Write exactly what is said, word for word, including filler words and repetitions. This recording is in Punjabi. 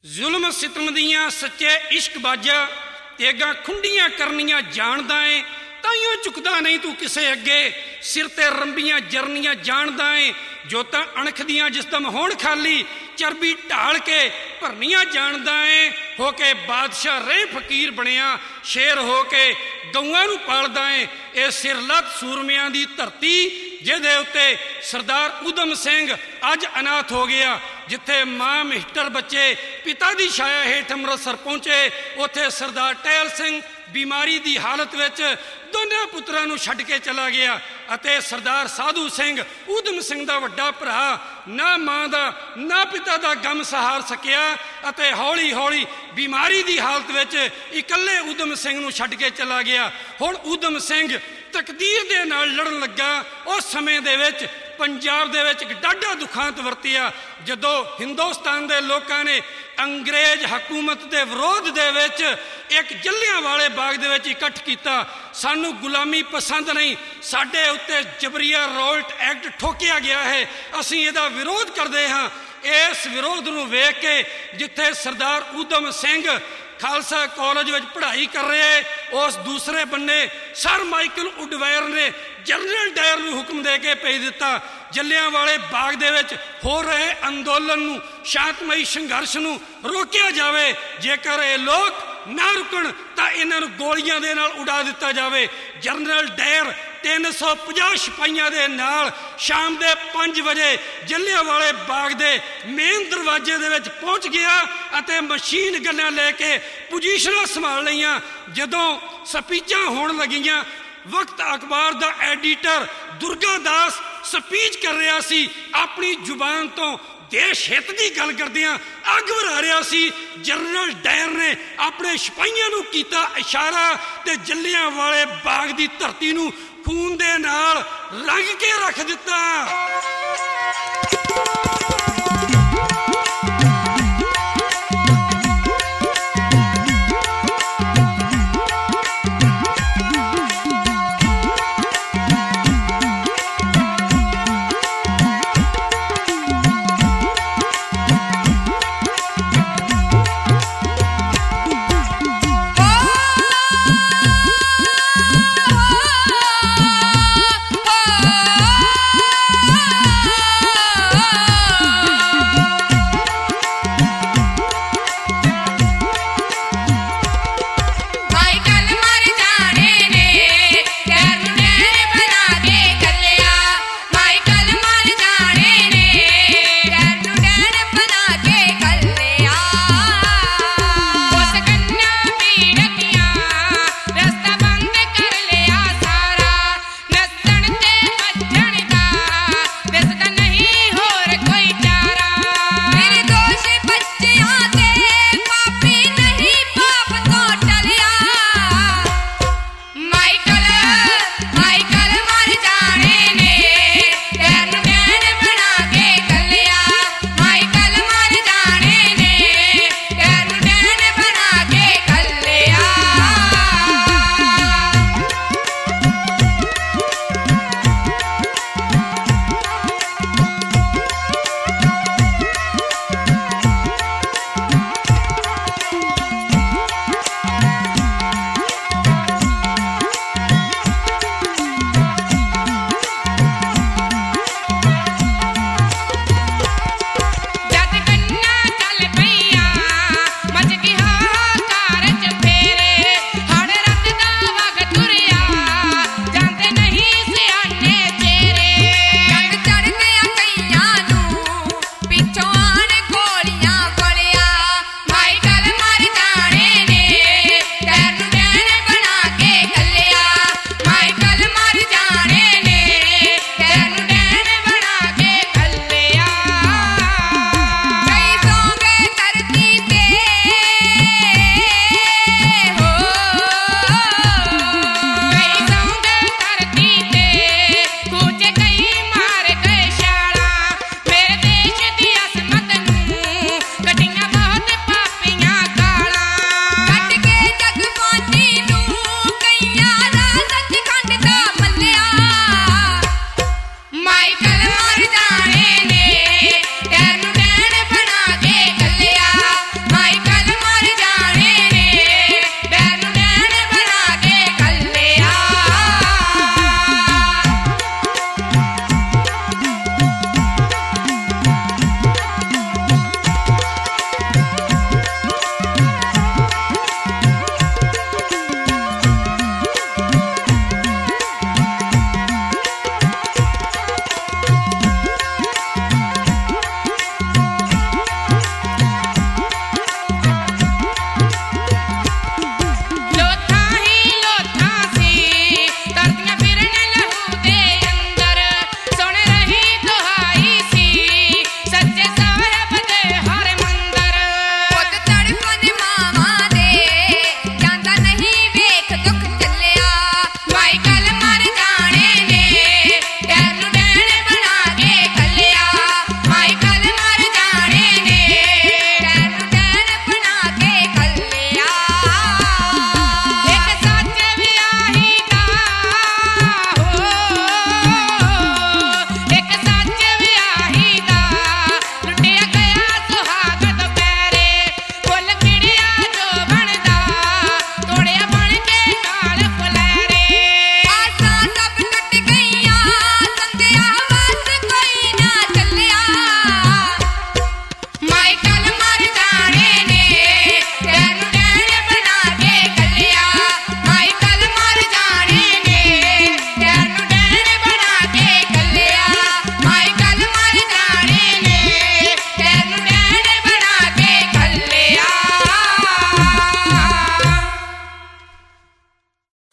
ਜ਼ੁਲਮ ਸਿਤਮ ਦੀਆਂ ਸੱਚੇ ਇਸ਼ਕ ਬਾਜਾ ਤੇਗਾ ਖੁੰਡੀਆਂ ਕਰਨੀਆਂ ਜਾਣਦਾ ਏ, ਤਾਈਓ ਝੁਕਦਾ ਨਹੀਂ ਤੂੰ ਕਿਸੇ ਅੱਗੇ, ਸਿਰ ਤੇ ਰੰਬੀਆਂ ਜਰਨੀਆਂ ਜਾਣਦਾ ਏ। ਜੋਤਾਂ ਅਣਖ ਦੀਆਂ ਜਿਸਦਮ ਹੋਣ ਖਾਲੀ, ਚਰਬੀ ਢਾਲ ਕੇ ਭਰਨੀਆਂ ਜਾਣਦਾ ਏ। ਹੋ ਕੇ ਬਾਦਸ਼ਾਹ ਰਹਿ ਫਕੀਰ ਬਣਿਆ, ਸ਼ੇਰ ਹੋ ਕੇ ਗਊਆਂ ਨੂੰ ਪਾਲਦਾ ਏ। ਇਹ ਸਿਰਲੱਤ ਸੂਰਮਿਆਂ ਦੀ ਧਰਤੀ, ਜਿਹਦੇ ਉੱਤੇ ਸਰਦਾਰ ਊਧਮ ਸਿੰਘ ਅੱਜ ਅਨਾਥ ਹੋ ਗਿਆ। ਜਿੱਥੇ ਮਾਂ ਮਿਸਟਰ ਬੱਚੇ ਪਿਤਾ ਦੀ ਛਾਇਆ ਹੇਠ ਅੰਮ੍ਰਿਤਸਰ ਪਹੁੰਚੇ, ਉੱਥੇ ਸਰਦਾਰ ਟਹਿਲ ਸਿੰਘ ਬਿਮਾਰੀ ਦੀ ਹਾਲਤ ਵਿੱਚ ਦੋਨਾਂ ਪੁੱਤਰਾਂ ਨੂੰ ਛੱਡ ਕੇ ਚਲਾ ਗਿਆ। ਅਤੇ ਸਰਦਾਰ ਸਾਧੂ ਸਿੰਘ ਊਧਮ ਸਿੰਘ ਦਾ ਵੱਡਾ ਭਰਾ ਨਾ ਮਾਂ ਦਾ ਨਾ ਪਿਤਾ ਦਾ ਗਮ ਸਹਾਰ ਸਕਿਆ ਅਤੇ ਹੌਲੀ ਹੌਲੀ ਬਿਮਾਰੀ ਦੀ ਹਾਲਤ ਵਿੱਚ ਇਕੱਲੇ ਊਧਮ ਸਿੰਘ ਨੂੰ ਛੱਡ ਕੇ ਚਲਾ ਗਿਆ। ਹੁਣ ਊਧਮ ਸਿੰਘ ਤਕਦੀਰ ਦੇ ਨਾਲ ਲੜਨ ਲੱਗਾ। ਉਸ ਸਮੇਂ ਦੇ ਵਿੱਚ ਪੰਜਾਬ ਦੇ ਵਿੱਚ ਇੱਕ ਡਾਢਾ ਦੁਖਾਂਤ ਵਰਤਿਆ, ਜਦੋਂ ਹਿੰਦੁਸਤਾਨ ਦੇ ਲੋਕਾਂ ਨੇ ਅੰਗਰੇਜ਼ ਹਕੂਮਤ ਦੇ ਵਿਰੋਧ ਦੇ ਵਿੱਚ ਇੱਕ ਜਲਿਆਂਵਾਲੇ ਬਾਗ ਦੇ ਵਿੱਚ ਇਕੱਠ ਕੀਤਾ। ਸਾਨੂੰ ਗੁਲਾਮੀ ਪਸੰਦ ਨਹੀਂ, ਸਾਡੇ ਉੱਤੇ ਜਬਰੀਆ ਰੋਲਟ ਐਕਟ ਠੋਕਿਆ ਗਿਆ ਹੈ, ਅਸੀਂ ਇਹਦਾ ਵਿਰੋਧ ਕਰਦੇ ਹਾਂ। ਇਸ ਵਿਰੋਧ ਨੂੰ ਵੇਖ ਕੇ ਜਿੱਥੇ ਸਰਦਾਰ ਊਧਮ ਸਿੰਘ ਖਾਲਸਾ ਕਾਲਜ ਵਿੱਚ ਪੜ੍ਹਾਈ ਕਰ ਰਹੇ, ਉਸ ਦੂਸਰੇ ਬੰਨੇ ਸਰ ਮਾਈਕਲ ਉਡਵਾਇਰ ਨੇ ਜਨਰਲ ਡਾਇਰ ਨੂੰ ਹੁਕਮ ਦੇ ਕੇ ਭੇਜ ਦਿੱਤਾ, ਜਲਿਆਂਵਾਲੇ ਬਾਗ ਦੇ ਵਿੱਚ ਹੋ ਰਹੇ ਅੰਦੋਲਨ ਨੂੰ, ਸ਼ਾਂਤਮਈ ਸੰਘਰਸ਼ ਨੂੰ ਰੋਕਿਆ ਜਾਵੇ। ਜੇਕਰ ਇਹ ਲੋਕ ਨਾ ਰੁਕਣ ਤਾਂ ਇਹਨਾਂ ਨੂੰ ਗੋਲੀਆਂ ਦੇ ਨਾਲ ਉਡਾ ਦਿੱਤਾ ਜਾਵੇ। ਜਨਰਲ ਡਾਇਰ ਤਿੰਨ ਸੌ ਪੰਜਾਹ ਸਿਪਾਹੀਆਂ ਦੇ ਨਾਲ ਸ਼ਾਮ ਦੇ ਪੰਜ ਵਜੇ ਜਲਿਆਂਵਾਲੇ ਬਾਗ ਦੇ ਮੇਨ ਦਰਵਾਜ਼ੇ ਦੇ ਵਿੱਚ ਪਹੁੰਚ ਗਿਆ ਅਤੇ ਮਸ਼ੀਨ ਗੰਨਾਂ ਲੈ ਕੇ ਪੋਜੀਸ਼ਨਾਂ ਸੰਭਾਲ ਲਈਆਂ। ਜਦੋਂ ਸਪੀਚਾਂ ਹੋਣ ਲੱਗੀਆਂ, ਵਕਤ ਅਖਬਾਰ ਦਾ ਐਡੀਟਰ ਦੁਰਗਾ ਦਾਸ ਸਪੀਚ ਕਰ ਰਿਹਾ ਸੀ, ਆਪਣੀ ਜ਼ੁਬਾਨ ਤੋਂ ਦੇਸ਼ ਹਿੱਤ ਦੀ ਗੱਲ ਕਰਦਿਆਂ ਅੱਗ ਵਰ੍ਹਾ ਰਿਹਾ ਸੀ। ਜਨਰਲ ਡਾਇਰ ਨੇ ਆਪਣੇ ਸਿਪਾਹੀਆਂ ਨੂੰ ਕੀਤਾ ਇਸ਼ਾਰਾ ਤੇ ਜਲਿਆਂਵਾਲੇ ਬਾਗ ਦੀ ਧਰਤੀ ਨੂੰ ਖੂਨ ਦੇ ਨਾਲ ਰੰਗ ਕੇ ਰੱਖ ਦਿੱਤਾ।